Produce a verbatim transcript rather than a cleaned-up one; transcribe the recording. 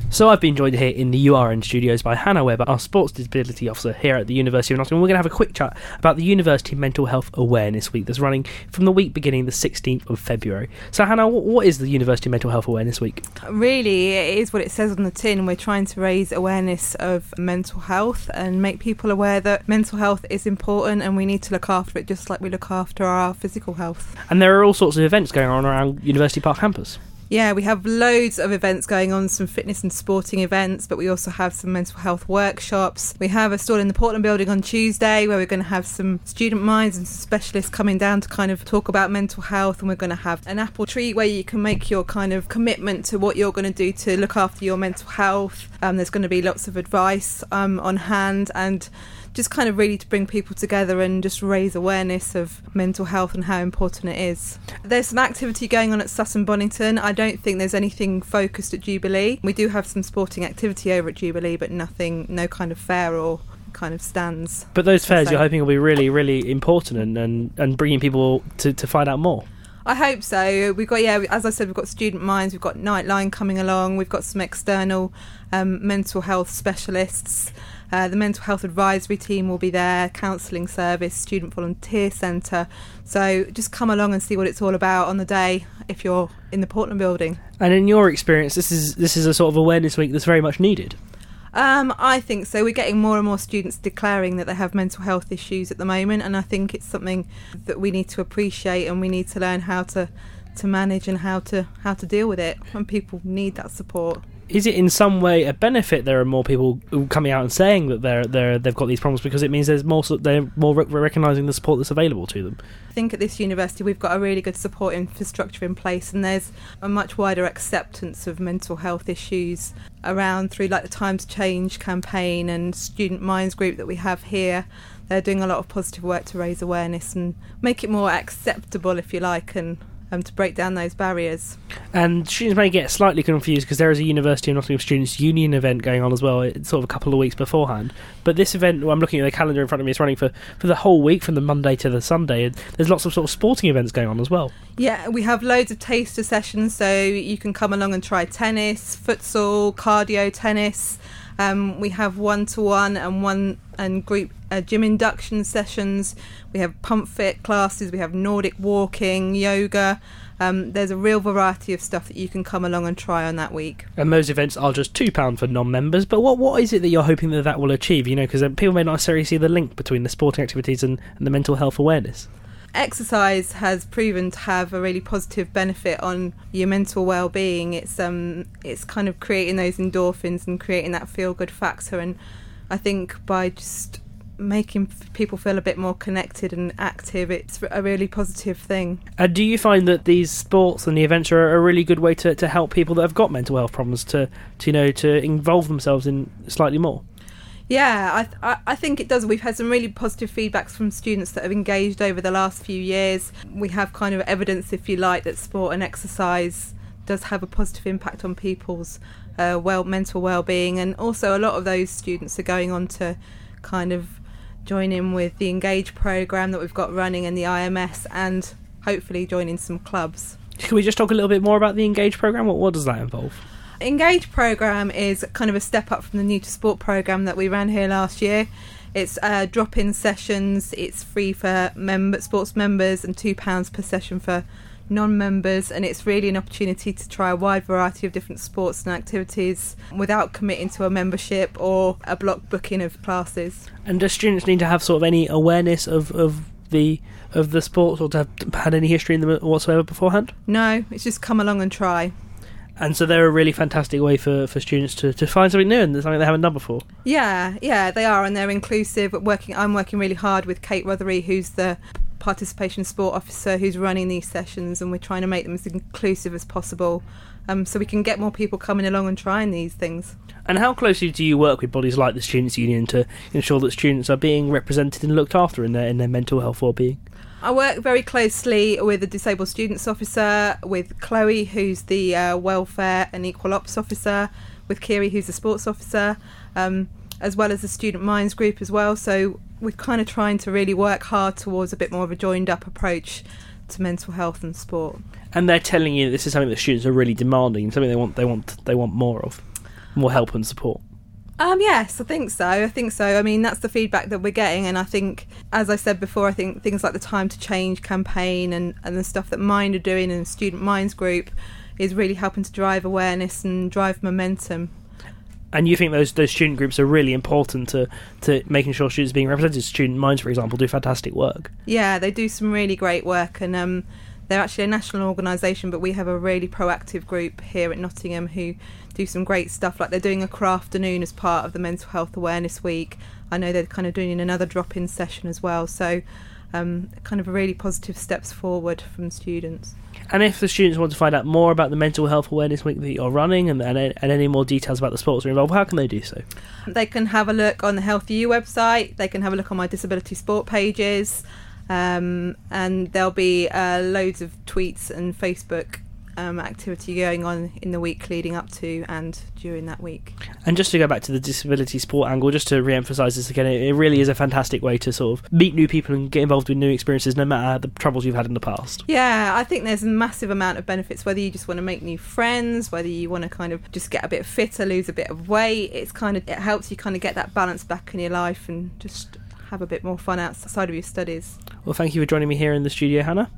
So I've been joined here in the U R N studios by Hannah Webber, our Sports Disability Officer here at the University of Nottingham. We're going to have a quick chat about the University Mental Health Awareness Week that's running from the week beginning the sixteenth of February. So Hannah, what is the University Mental Health Awareness Week? Really, it is what it says on the tin. We're trying to raise awareness of mental health and make people aware that mental health is important and we need to look after it just like we look after our physical health. And there are all sorts of events going on around University Park campus. Yeah, we have loads of events going on, some fitness and sporting events, but we also have some mental health workshops. We have a stall in the Portland building on Tuesday where we're going to have some student minds and some specialists coming down to kind of talk about mental health, and we're going to have an apple tree where you can make your kind of commitment to what you're going to do to look after your mental health. Um, there's going to be lots of advice um, on hand, and just kind of really to bring people together and just raise awareness of mental health and how important it is. There's some activity going on at Sutton Bonington. I don't think there's anything focused at Jubilee. We do have some sporting activity over at Jubilee, but nothing, no kind of fair or kind of stands. But those fairs you're hoping will be really, really important and, and, and bringing people to, to find out more. I hope so. We've got, yeah, as I said, we've got Student Minds, we've got Nightline coming along, we've got some external um, mental health specialists. Uh, the mental health advisory team will be there, counselling service, student volunteer centre. So just come along and see what it's all about on the day if you're in the Portland building. And in your experience, this is this is a sort of awareness week that's very much needed. Um, I think so. We're getting more and more students declaring that they have mental health issues at the moment, and I think it's something that we need to appreciate and we need to learn how to, to manage and how to how to deal with it, and people need that support. Is it in some way a benefit there are more people coming out and saying that they're they're they've got these problems, because it means there's more they're more recognising the support that's available to them? I think at this university we've got a really good support infrastructure in place, and there's a much wider acceptance of mental health issues around through like the Time to Change campaign and Student Minds group that we have here. They're doing a lot of positive work to raise awareness and make it more acceptable, if you like, and Um, to break down those barriers. And students may get slightly confused because there is a University of Nottingham Students' Union event going on as well. It's sort of a couple of weeks beforehand. But this event, well, I'm looking at the calendar in front of me, it's running for, for the whole week, from the Monday to the Sunday. And there's lots of sort of sporting events going on as well. Yeah, we have loads of taster sessions, so you can come along and try tennis, futsal, cardio tennis. Um, we have one-to-one and one and group uh, gym induction sessions. We have pump fit classes. We have Nordic walking, yoga. Um, there's a real variety of stuff that you can come along and try on that week. And those events are just two pounds for non-members. But what what is it that you're hoping that that will achieve? You know, because people may not necessarily see the link between the sporting activities and, and the mental health awareness. Exercise has proven to have a really positive benefit on your mental well-being. It's um, it's kind of creating those endorphins and creating that feel-good factor. And I think by just making people feel a bit more connected and active, it's a really positive thing. And do you find that these sports and the events are a really good way to, to help people that have got mental health problems to, to you know to involve themselves in slightly more? Yeah, I, th- I think it does. We've had some really positive feedbacks from students that have engaged over the last few years. We have kind of evidence, if you like, that sport and exercise does have a positive impact on people's uh, well mental well-being, and also a lot of those students are going on to kind of join in with the Engage programme that we've got running and the I M S, and hopefully join in some clubs. Can we just talk a little bit more about the Engage programme? What, what does that involve? Engage programme is kind of a step up from the New to Sport programme that we ran here last year. It's uh, drop-in sessions, it's free for member, sports members, and two pounds per session for non-members, and it's really an opportunity to try a wide variety of different sports and activities without committing to a membership or a block booking of classes. And do students need to have sort of any awareness of, of the of the sports, or to have had any history in them whatsoever beforehand? No, it's just come along and try. And so they're a really fantastic way for, for students to, to find something new and something they haven't done before. Yeah, yeah, they are, and they're inclusive. Working, I'm working really hard with Kate Rothery, who's the participation sport officer who's running these sessions, and we're trying to make them as inclusive as possible, um, so we can get more people coming along and trying these things. And how closely do you work with bodies like the Students' Union to ensure that students are being represented and looked after in their in their mental health well-being? I work very closely with the Disabled Students Officer, with Chloe, who's the uh, Welfare and Equal Ops Officer, with Kiri, who's the Sports Officer, um, as well as the Student Minds group as well. So we're kind of trying to really work hard towards a bit more of a joined-up approach to mental health and sport. And they're telling you that this is something that students are really demanding, something they want, they want, they want more of. more help and support? Um, yes, I think so. I think so. I mean, that's the feedback that we're getting. And I think, as I said before, I think things like the Time to Change campaign and, and the stuff that Mind are doing and Student Minds group is really helping to drive awareness and drive momentum. And you think those those student groups are really important to, to making sure students being represented? Student Minds, for example, do fantastic work. Yeah, they do some really great work. And um, they're actually a national organisation, but we have a really proactive group here at Nottingham who do some great stuff. Like they're doing a crafternoon as part of the Mental Health Awareness Week. I know they're kind of doing another drop-in session as well. So um, kind of really positive steps forward from students. And if the students want to find out more about the Mental Health Awareness Week that you're running and, and, and any more details about the sports that are involved, how can they do so? They can have a look on the Health U website. They can have a look on my disability sport pages. Um, and there'll be uh, loads of tweets and Facebook um, activity going on in the week leading up to and during that week. And just to go back to the disability sport angle, just to re-emphasise this again, it, it really is a fantastic way to sort of meet new people and get involved with new experiences no matter the troubles you've had in the past. Yeah, I think there's a massive amount of benefits, whether you just want to make new friends, whether you want to kind of just get a bit fitter, lose a bit of weight. It's kind of, it helps you kind of get that balance back in your life and just have a bit more fun outside of your studies. Well, thank you for joining me here in the studio, Hannah.